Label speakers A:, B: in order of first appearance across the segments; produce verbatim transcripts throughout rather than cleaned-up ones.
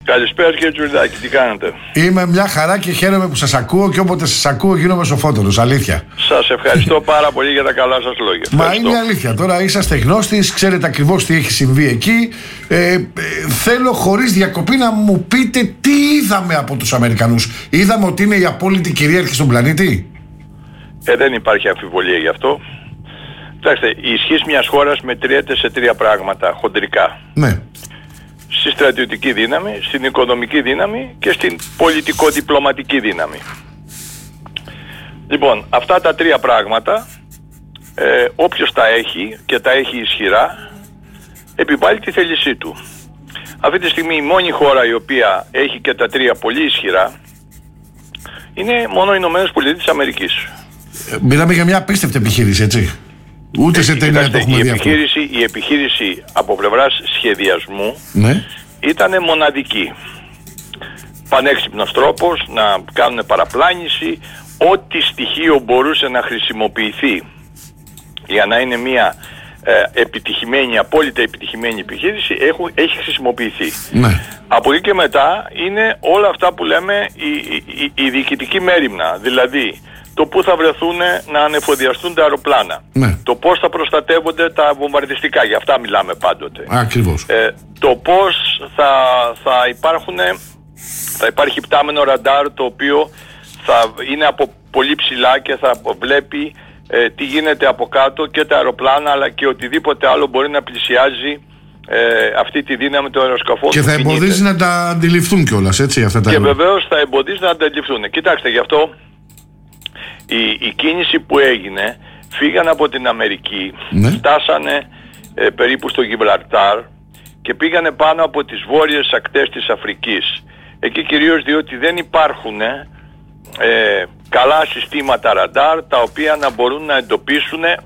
A: Καλησπέρα κύριε Τζουρδάκη, τι κάνετε?
B: Είμαι μια χαρά και χαίρομαι που σας ακούω και όποτε σας ακούω γίνομαι σοφότερος, αλήθεια.
A: Σας ευχαριστώ πάρα πολύ για τα καλά σας λόγια.
B: Μα
A: Ευχαριστώ.
B: είναι αλήθεια, τώρα είσαστε γνώστης, ξέρετε ακριβώς τι έχει συμβεί εκεί. ε, ε, Θέλω χωρίς διακοπή να μου πείτε τι είδαμε από τους Αμερικανούς. Είδαμε ότι είναι η απόλυτη κυρίαρχη στον πλανήτη.
A: Ε, δεν υπάρχει αμφιβολία γι' αυτό. Κοιτάξτε, η ισχύς μιας χώρας μετριέται σε τρία πράγματα χοντρικά.
B: Ναι.
A: Στη στρατιωτική δύναμη, στην οικονομική δύναμη και στην πολιτικο-διπλωματική δύναμη. Λοιπόν, αυτά τα τρία πράγματα, ε, όποιος τα έχει και τα έχει ισχυρά, επιβάλλει τη θέλησή του. Αυτή τη στιγμή η μόνη χώρα η οποία έχει και τα τρία πολύ ισχυρά είναι μόνο οι Ηνωμένες Πολιτείες της Αμερικής.
B: ε, Μιλάμε για μια απίστευτη επιχείρηση, έτσι. Ούτε σε ταινία το έχουμε
A: η
B: δει αυτό.
A: επιχείρηση, η επιχείρηση από πλευράς σχεδιασμού,
B: Ναι.
A: ήταν μοναδική. Πανέξυπνος τρόπος να κάνουν παραπλάνηση, ό,τι στοιχείο μπορούσε να χρησιμοποιηθεί για να είναι μια ε, επιτυχημένη, απόλυτα επιτυχημένη επιχείρηση, έχουν, έχει χρησιμοποιηθεί.
B: Ναι.
A: Από εκεί και μετά είναι όλα αυτά που λέμε η, η, η, η διοικητική μέριμνα, δηλαδή το πού θα βρεθούν να ανεφοδιαστούν τα αεροπλάνα,
B: Ναι.
A: το πώς θα προστατεύονται τα βομβαρδιστικά, για αυτά μιλάμε πάντοτε.
B: Ακριβώς.
A: Ε, το πώς θα, θα υπάρχουν, θα υπάρχει πτάμενο ραντάρ το οποίο θα είναι από πολύ ψηλά και θα βλέπει ε, τι γίνεται από κάτω και τα αεροπλάνα αλλά και οτιδήποτε άλλο μπορεί να πλησιάζει ε, αυτή τη δύναμη των αεροσκαφών.
B: Και θα εμποδίζει να τα αντιληφθούν κιόλας, έτσι, αυτά τα.
A: Και βεβαίως θα εμποδίζει να τα αντιληφθούν. Κοιτάξτε, γι' αυτό η, η κίνηση που έγινε, φύγαν από την Αμερική,
B: Ναι.
A: φτάσανε ε, περίπου στο Γιβραλτάρ και πήγανε πάνω από τις βόρειες ακτές της Αφρικής. Εκεί κυρίως διότι δεν υπάρχουν ε, καλά συστήματα ραντάρ τα οποία να μπορούν να εντοπίσουν ε,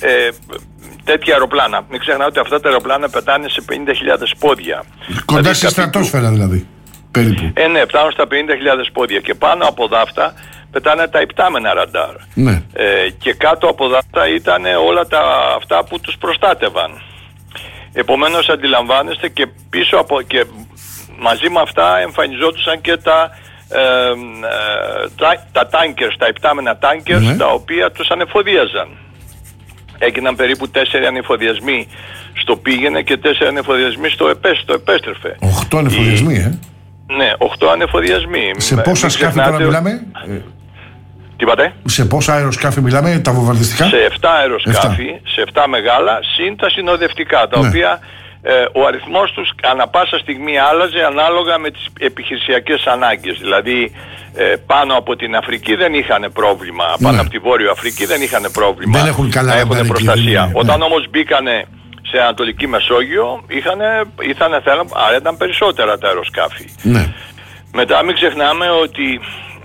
A: τέτοια αεροπλάνα. Μην ξεχνάτε ότι αυτά τα αεροπλάνα πετάνε σε πενήντα χιλιάδες πόδια.
B: Κοντά
A: Δηλαδή,
B: στη
A: κάποιοι-
B: στρατόσφαιρα δηλαδή. Περίπου.
A: Ε, ναι, φτάνουν στα πενήντα χιλιάδες πόδια και πάνω από δάφτα πετάνε τα υπτάμενα ραντάρ.
B: Ναι.
A: Ε, και κάτω από δάφτα ήταν όλα τα αυτά που τους προστάτευαν. Επομένως αντιλαμβάνεστε και πίσω από και μαζί με αυτά εμφανιζόντουσαν και τα ε, ε, τα, τα tankers, τα υπτάμενα tankers,
B: Ναι.
A: τα οποία τους ανεφοδιάζαν. Έγιναν περίπου τέσσερι ανεφοδιασμοί στο πήγαινε και τέσσερι ανεφοδιασμοί στο, επέ, στο επέστρεφε.
B: Οχτώ ανεφοδιασμοί, ε.
A: Ναι, οχτώ ανεφοδιασμοί.
B: Σε
A: Μην
B: πόσα σκάφη
A: ξεχνάτε
B: τώρα
A: ότι-
B: μιλάμε? Ε,
A: Τι είπατε?
B: σε πόσα αεροσκάφη μιλάμε, τα βομβαρδιστικά?
A: Σε επτά αεροσκάφη, σε επτά μεγάλα, συν τα συνοδευτικά, τα
B: Ναι.
A: οποία ε, ο αριθμός τους ανά πάσα στιγμή άλλαζε ανάλογα με τις επιχειρησιακές ανάγκες. Δηλαδή ε, πάνω από την Αφρική δεν είχαν πρόβλημα, πάνω
B: Ναι.
A: από τη Βόρειο Αφρική δεν είχαν πρόβλημα
B: Δεν έχουν καλά
A: να έχουν
B: ραντάρ εκεί,
A: προστασία.
B: ναι.
A: Όταν
B: Ναι.
A: όμως μπήκανε σε Ανατολική Μεσόγειο, είχαν, είχαν θέλαν, άρα ήταν περισσότερα τα αεροσκάφη.
B: Ναι.
A: Μετά μην ξεχνάμε ότι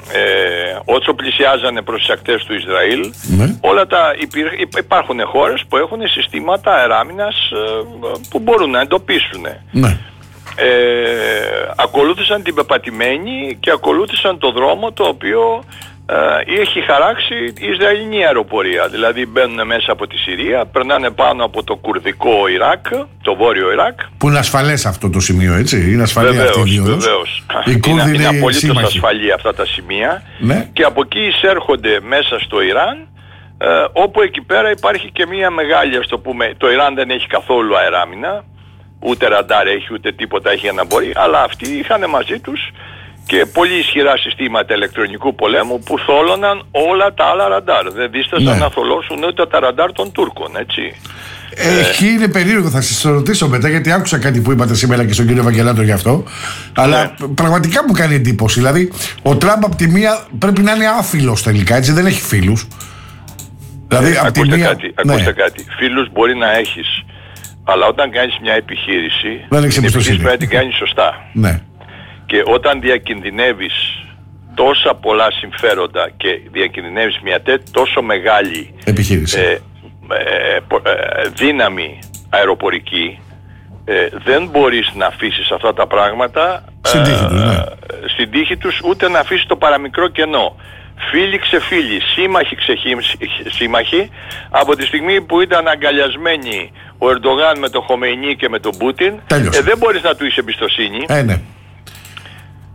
A: ε, όσο πλησιάζανε προς τις ακτές του Ισραήλ,
B: Ναι.
A: όλα τα υπήρ, υπ- υπάρχουν χώρες που έχουν συστήματα αεράμινας ε, που μπορούν να εντοπίσουν.
B: Ναι.
A: Ε, ακολούθησαν την πεπατημένη και ακολούθησαν το δρόμο το οποίο ε, έχει χαράξει η Ισραηλινή αεροπορία. Δηλαδή μπαίνουν μέσα από τη Συρία, περνάνε πάνω από το κουρδικό Ιράκ, το βόρειο Ιράκ.
B: Που είναι ασφαλές αυτό το σημείο, έτσι. Είναι ασφαλή αυτή η
A: Βεβαίως,
B: διόδος.
A: βεβαίως.
B: Οι Κούρδοι
A: Είναι, είναι
B: είναι
A: απολύτως
B: σύμμαχοι.
A: ασφαλή αυτά τα σημεία.
B: Ναι.
A: Και από εκεί εισέρχονται μέσα στο Ιράν, ε, όπου εκεί πέρα υπάρχει και μια μεγάλη, ας το πούμε, το Ιράν δεν έχει καθόλου αεράμινα, ούτε ραντάρ έχει, ούτε τίποτα έχει για να μπορεί, αλλά αυτοί είχαν μαζί τους και πολύ ισχυρά συστήματα ηλεκτρονικού πολέμου που θόλωναν όλα τα άλλα ραντάρ. Δεν δίστασαν
B: Ναι.
A: να θολώσουν ούτε τα ραντάρ των Τούρκων, έτσι.
B: Έχει, είναι περίεργο, θα σας ρωτήσω μετά, γιατί άκουσα κάτι που είπατε σήμερα και στον κύριο Βαγγελάτο γι' αυτό. Αλλά
A: Ναι.
B: πραγματικά μου κάνει εντύπωση. Δηλαδή, ο Τραμπ από τη μία πρέπει να είναι άφιλος τελικά, έτσι, δεν έχει φίλους. Δηλαδή,
A: Ε,
B: απ' τη
A: ακούστε
B: μία.
A: κάτι,
B: Ναι.
A: ακούστε κάτι. Φίλους μπορεί να έχεις, αλλά όταν κάνεις μια επιχείρηση,
B: Δεν έχεις
A: την
B: εμπιστοσύνη.
A: επιχείρηση πρέπει να την κάνεις σωστά.
B: Ναι.
A: Και όταν διακινδυνεύεις τόσα πολλά συμφέροντα και διακινδυνεύεις μια τέ, τόσο μεγάλη
B: Επιχείρηση.
A: ε, ε, πο- ε, δύναμη αεροπορική, ε, δεν μπορείς να αφήσεις αυτά τα πράγματα
B: Στην τύχη τους, ναι.
A: στην τύχη τους, ούτε να αφήσεις το παραμικρό κενό. Φίλοι ξεφίλοι, σύμμαχοι ξεσύμμαχοι, από τη στιγμή που ήταν αγκαλιασμένοι ο Ερντογάν με τον Χομεϊνί και με τον Πούτιν,
B: Τέλειωσε.
A: ε, δεν μπορείς να του είσαι εμπιστοσύνη.
B: Ε, ναι.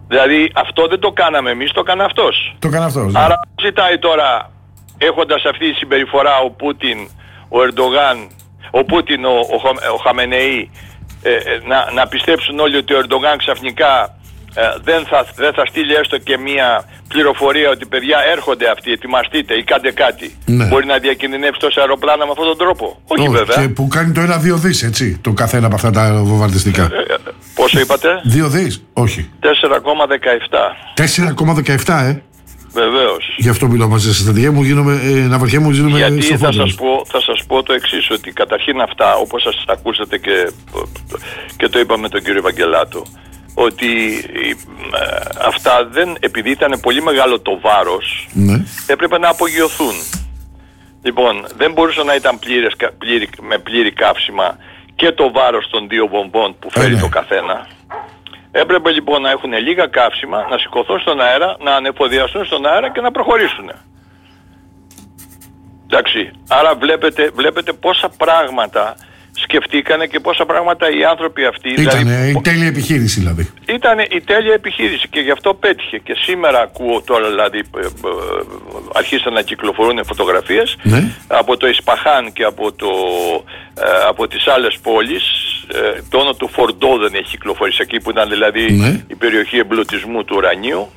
A: Δηλαδή αυτό δεν το κάναμε εμείς, το έκανε αυτός.
B: Το έκανε αυτός.
A: Άρα ζητάει τώρα, έχοντας αυτή τη συμπεριφορά ο Πούτιν, ο Ερντογάν, ο Πούτιν, ο, ο, ο Χαμενεή, ε, ε, να, να πιστέψουν όλοι ότι ο Ερντογάν ξαφνικά ε, δεν, θα, δεν θα στείλει έστω και μία πληροφορία ότι παιδιά έρχονται αυτοί, ετοιμαστείτε ή κάντε κάτι. Ναι. Μπορεί να διακινδυνεύσει τόσα αεροπλάνα με αυτόν τον τρόπο. Όχι oh, βέβαια.
B: Και που κάνει το ένα δύο δις, έτσι, το καθένα από αυτά τα βομβαρδιστικά. Ε, ε,
A: πόσο είπατε?
B: Δύο δις, όχι.
A: τέσσερα κόμμα δεκαεπτά.
B: τέσσερα κόμμα δεκαεπτά, ε.
A: Βεβαίως.
B: Γι' αυτό μιλάω μαζί σας. Στρατηγέ μου γίνομαι, ε, Ναυαρχέ μου γίνομαι.
A: Γιατί θα σας, πω, θα σας πω το εξής, ότι καταρχήν αυτά, όπως σας ακούσατε και, και το είπαμε τον κύριο Ευαγγελάτο, ότι ε, αυτά δεν, επειδή ήταν πολύ μεγάλο το βάρος, ναι, έπρεπε να απογειωθούν. Λοιπόν, δεν μπορούσε να ήταν πλήρες, πλήρη, με πλήρη καύσιμα και το βάρος των δύο βομβών που φέρει ε, ναι. το καθένα. Έπρεπε λοιπόν να έχουν λίγα καύσιμα, να σηκωθούν στον αέρα, να ανεφοδιαστούν στον αέρα και να προχωρήσουν. Εντάξει, άρα βλέπετε, βλέπετε πόσα πράγματα σκεφτήκανε και πόσα πράγματα οι άνθρωποι αυτοί...
B: Ήτανε
A: δηλαδή,
B: η τέλεια επιχείρηση δηλαδή.
A: Ήτανε η τέλεια επιχείρηση και γι' αυτό πέτυχε. Και σήμερα ακούω τώρα δηλαδή αρχίσαν να κυκλοφορούν φωτογραφίες, ναι, από το Ισπαχάν και από, το, από τις άλλες πόλεις. Το όνομα του Φορντό δεν έχει κυκλοφορήσει, εκεί που ήταν δηλαδή, ναι, η περιοχή εμπλουτισμού του ουρανίου.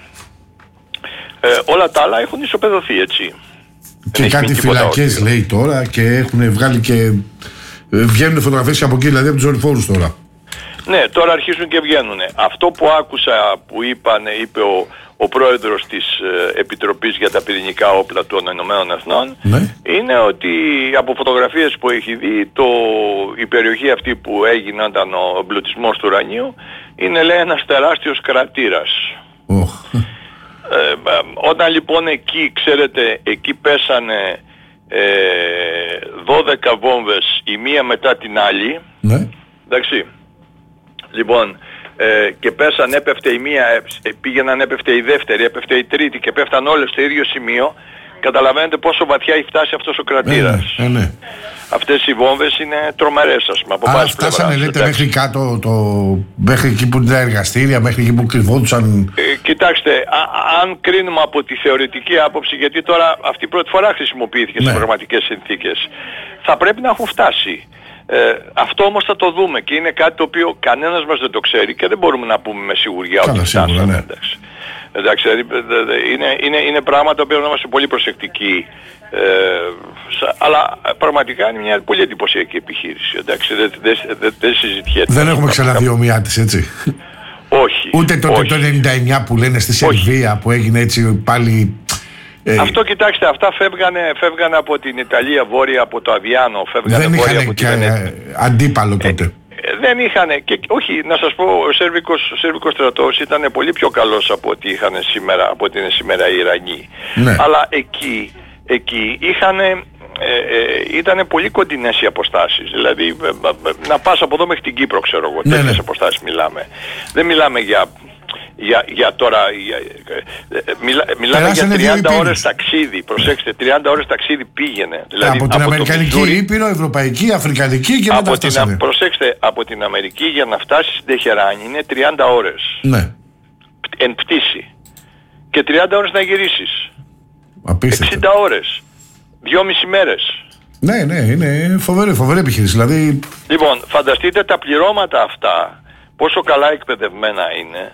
A: Ε, όλα τα άλλα έχουν ισοπεδωθεί, έτσι.
B: Και κάτι φυλακές λέει τώρα και έχουν βγάλει και βγαίνουν φωτογραφίες από εκεί, δηλαδή από τους δορυφόρους τώρα.
A: Ναι, τώρα αρχίζουν και βγαίνουν. Αυτό που άκουσα που είπαν, είπε ο, ο πρόεδρος της ε, Επιτροπής για τα Πυρηνικά Όπλα των Ηνωμένων Εθνών, ναι, είναι ότι από φωτογραφίες που έχει δει, το, η περιοχή αυτή που έγινε όταν ο εμπλουτισμός του ουρανίου είναι, λέει, ένας τεράστιος κρατήρας. Oh. Ε, όταν λοιπόν εκεί, ξέρετε, εκεί πέσανε ε, δώδεκα βόμβες η μία μετά την άλλη, ναι, εντάξει, λοιπόν, ε, και πέσαν, έπεφτε η μία, πήγαιναν, έπεφτε η δεύτερη, έπεφτε η τρίτη και πέφταν όλες στο ίδιο σημείο. Καταλαβαίνετε πόσο βαθιά έχει φτάσει αυτός ο κρατήρας. Ε, ναι, ναι. Αυτές οι βόμβες είναι τρομερές, ας πούμε, από
B: πάση πλευράς. Άρα φτάσανε, λέτε, μέχρι κάτω, το, μέχρι εκεί που είναι τα εργαστήρια, μέχρι εκεί που κρυβόντουσαν.
A: Ε, κοιτάξτε, α, αν κρίνουμε από τη θεωρητική άποψη, γιατί τώρα αυτή πρώτη φορά χρησιμοποιήθηκε, ναι, σε πραγματικές συνθήκες, θα πρέπει να έχουν φτάσει. Ε, αυτό όμως θα το δούμε και είναι κάτι το οποίο κανένας μας δεν το ξέρει και δεν μπορούμε να πούμε με σιγουριά ότι φτάσαμε. Ναι. Εντάξει, εντάξει, δηλαδή, είναι, είναι, είναι πράγματα που να είμαστε πολύ προσεκτικοί. Ε, αλλά πραγματικά είναι μια πολύ εντυπωσιακή επιχείρηση. Εντάξει, δεν δε, δε, δε συζητιέται.
B: Δεν έχουμε ξαναδεί ομοιά της, έτσι.
A: Όχι.
B: Ούτε το, όχι. το ενενήντα εννιά που λένε στη Σερβία, που έγινε έτσι πάλι...
A: Ε, αυτό, κοιτάξτε, αυτά φεύγανε, φεύγανε από την Ιταλία βόρεια, από το Αβιάνο, φεύγανε
B: δεν
A: βόρεια
B: είχαν
A: από
B: και
A: την
B: ε, αντίπαλο τότε.
A: Ε, δεν είχαν, και όχι, να σας πω, ο Σέρβικος, ο Σέρβικος στρατός ήταν πολύ πιο καλός από ό,τι είχαν σήμερα, από ό,τι είναι σήμερα οι Ιρανοί. Ναι. Αλλά εκεί, εκεί είχαν, ε, ε, ήταν πολύ κοντινές οι αποστάσεις. Δηλαδή, ε, ε, να πας από εδώ μέχρι την Κύπρο, ξέρω εγώ, ναι, τέτοιες, ναι, αποστάσεις μιλάμε. Δεν μιλάμε για... Για, για τώρα, για, μιλά, μιλάμε για τριάντα ώρες ταξίδι, προσέξτε, τριάντα ώρες ταξίδι πήγαινε. Δηλαδή,
B: από την από Αμερικανική Μιζούρι, Ήπειρο, Ευρωπαϊκή, Αφρικανική και μετά φτάσανε.
A: Προσέξτε, από την Αμερική για να φτάσει στην Τεχεράνη είναι τριάντα ώρες. Ναι. Εν πτήση. Και τριάντα ώρες να γυρίσεις.
B: Απίστευτο.
A: εξήντα ώρες. Δυόμιση μέρες.
B: Ναι, ναι, είναι φοβερή, φοβερή επιχείρηση. Δηλαδή...
A: Λοιπόν, φανταστείτε τα πληρώματα αυτά, πόσο καλά εκπαιδευμένα είναι,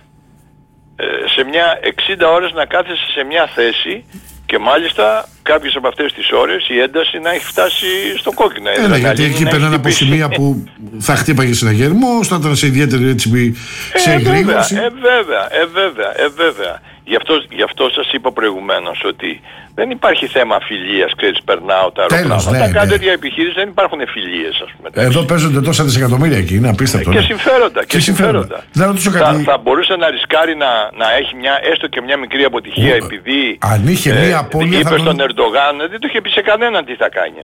A: σε μια εξήντα ώρες να κάθεσαι σε μια θέση και μάλιστα κάποιες από αυτές τις ώρες η ένταση να έχει φτάσει στο κόκκινο.
B: Ε, ναι, γιατί εκεί περνάνε από σημεία που θα χτύπαγε συναγερμό, θα ήταν σε ιδιαίτερη έτσι σε εγρήγορση.
A: Ε, βέβαια, ε, βέβαια, ε, βέβαια. Γι' αυτό, γι' αυτό σας είπα προηγουμένως ότι δεν υπάρχει θέμα αφιλίας, ξέρεις, περνάω τα αεροπλάνα. Ναι, τα ναι. τέτοια επιχείρηση δεν υπάρχουν φιλίες, ας πούμε.
B: Εδώ παίζονται τόσα δισεκατομμύρια εκεί, είναι απίστευτο.
A: Και συμφέροντα, και, και συμφέροντα.
B: συμφέροντα.
A: Θα, θα μπορούσε να ρισκάρει να, να έχει μια, έστω και μια μικρή αποτυχία, ο, επειδή
B: αν είχε
A: ε,
B: μία απώλεια,
A: είπε
B: θα
A: στον Ερντογάν, δεν το είχε πει σε κανέναν τι θα κάνει.